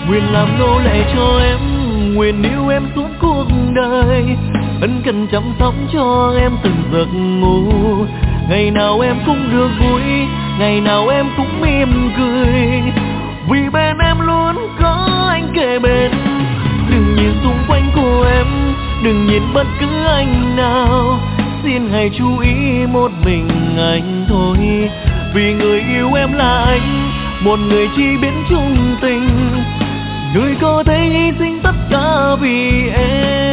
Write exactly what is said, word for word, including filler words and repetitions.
nguyện làm nô lệ cho em, nguyện yêu em suốt cuộc đời, ân cần chăm sóc cho em từng giấc ngủ. Ngày nào em cũng được vui, ngày nào em cũng mỉm cười, vì bên em luôn có anh kề bên. Đừng nhìn xung quanh của em, đừng nhìn bất cứ anh nào, xin hãy chú ý một mình anh thôi. Vì người yêu em là anh, một người chỉ biết chung tình, người có thể hy sinh tất cả vì em.